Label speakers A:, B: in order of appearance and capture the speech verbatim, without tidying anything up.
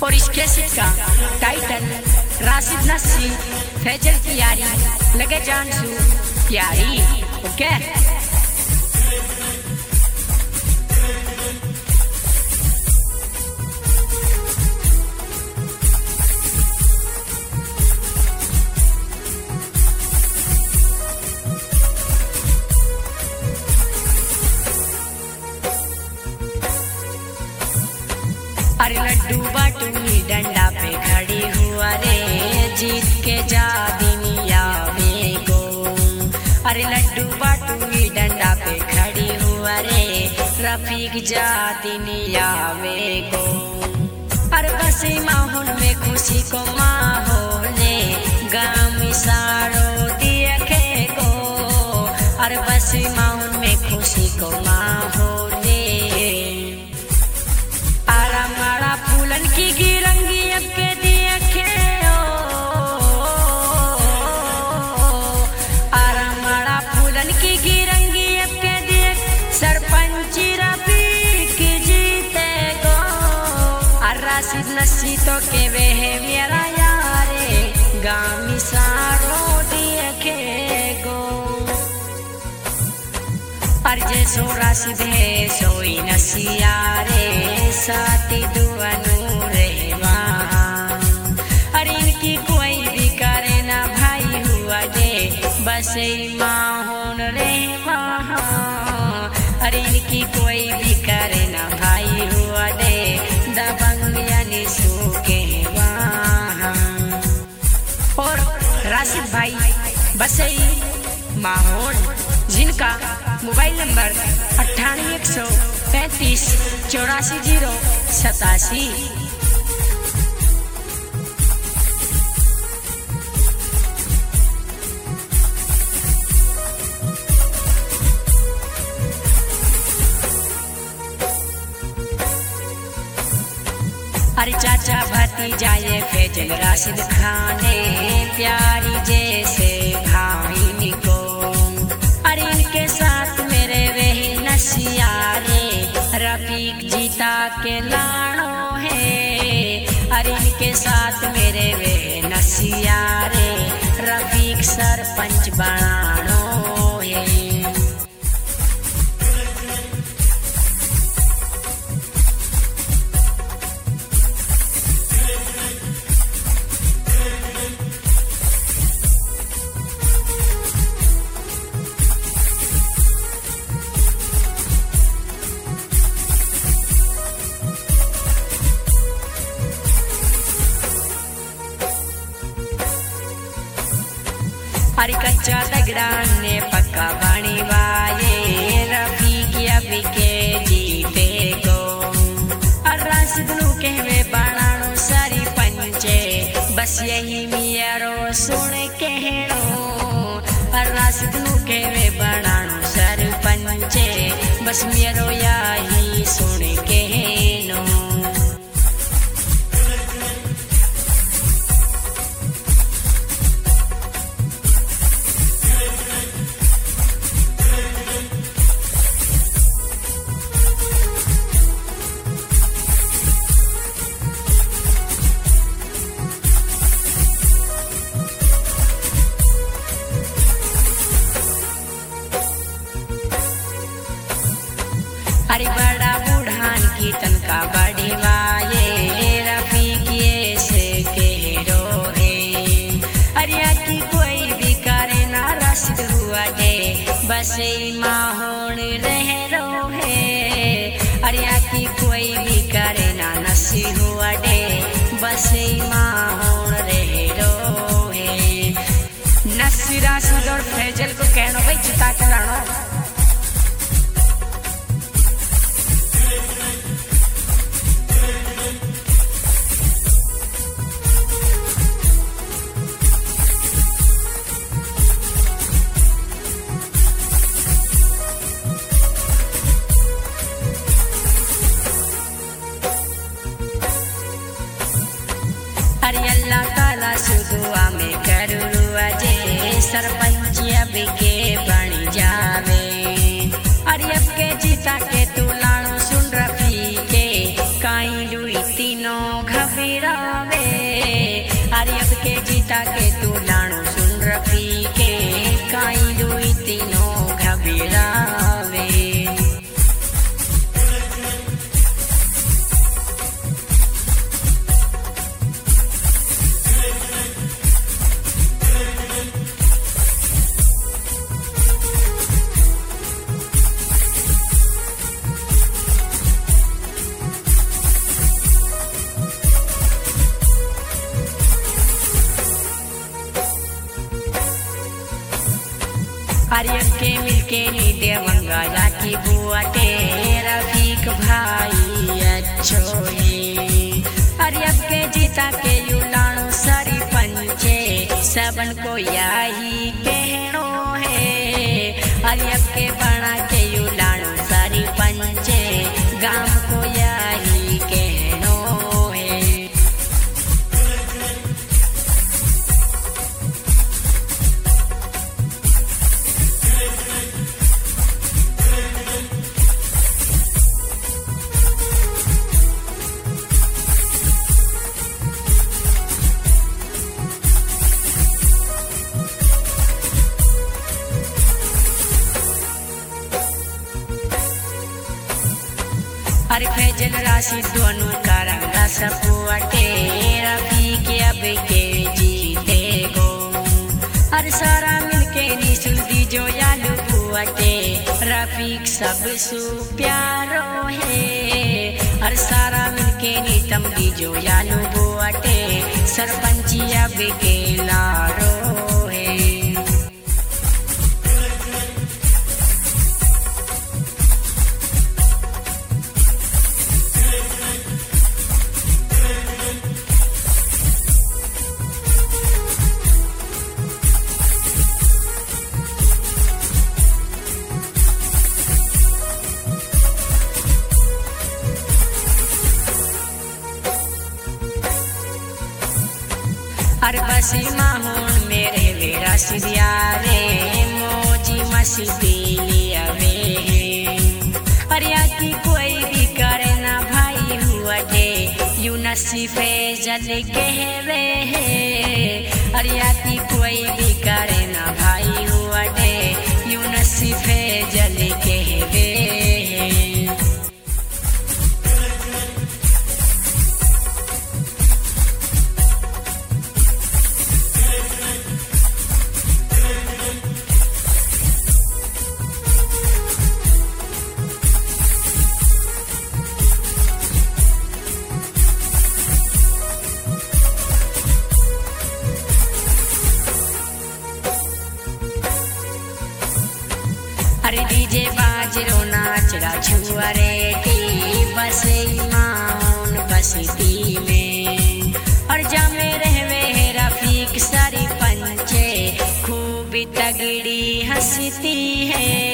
A: और इस कैसेट का टाइटल राशिद नसी फैजल की यारी लगे जान सू यारी। ओके अरे लड्डू बाटूनी डंडा पे खड़ी हुआ रे जीत के जा दुनिया में गो। अरे लड्डू बाटूनी डंडा पे खड़ी हुआ रे रफीक जा दुनिया में गो। अरे बसी माहौल में खुशी को माहौल गाम सारो देखे गो। अरे बसी माहौल में खुशी को माहौल मारा फूलन की गिरंगी अब के देखे आरा मारा फूलन की गिरंगी अब के देख सरपंच रफीक जीते गो। और राशिद नसी तो के वे है मेरा यारे गामी सारो देखे गो। और जैसो राशिद है सोई नसिया रे साथी दुआनू रहमान। अरे इनकी कोई भी करे ना भाई हुआ दे बस माहौन रे वहाँ। अरे इनकी कोई भी करे ना भाई हुआ दे दबंग यानी सूखे वहाँ। और राशिद भाई बस माहौल जिनका मोबाइल नंबर अट्ठानवे एक सौ पैंतीस चौरासी जीरो सतासी। अरे चाचा भतीजा ये फैजल राशिद खाने प्यारी जैसे भाई निको। अरे इनके साथ मेरे वही नसिया रे रफीक जीता के लाड़ो है। अरे इनके साथ मेरे वे नसिया रे रफीक सरपंच बनानो है। अरे कच्चा लगड़ान ने पक्का बनी वाये रफीक अभी के जीते गो। और राशिद नु कहवे बनानो सारी पंचे बस यही मियारो सुन कहनो। और राशिद नु कहवे बनानो सारी पंचे बस मियारो यही सुन कहनो। अरे बड़ा बूढ़ान की तनका बड़ी वाये रफीक ये से कह रो है। अरे की कोई भी करे ना राशिद हुआ दे बस माहौल रह रो है। अरे की कोई भी करे ना नसी हुआ दे बस माहौल रह रो है। नसी राशिद और फैजल को कहना भाई जिता कराना। आर्यन के मिलके नी देवंगा जाकी बुआटे रफीक भाई अच्छो है। आर्यन के जीता के युलाणो सरी पंचे सबन को यही कहनो है। आर्यन के बना के युलाणो सरी पंचे गांव को यही कहनो है। अरे फैजल राशि दोनों का रंगा सपुआटे रफीक अब के जीते गो। अरे सारा मिलके निशुल दी जो यालू बुआटे रफीक सब सु प्यारो है। अरे सारा मिलके नीतम दी जो यालू बुआटे सरपंची अब के लारो है। अरे बसी माहौन मेरे वेरा सियारे मौजी मस्ती लिया वे। अरे की कोई भी करे ना भाई हुआ दे यू नसीफे जल कहवे है। अरे की कोई भी करे ना भाई हुआ दे यू नसीफे जल कहवे है। अरे डीजे बाजरो नाचरा छुअरे टी बसे माउन बसती में। और जामे रहवे रफीक सारी पंचे खूब तगड़ी हंसती है।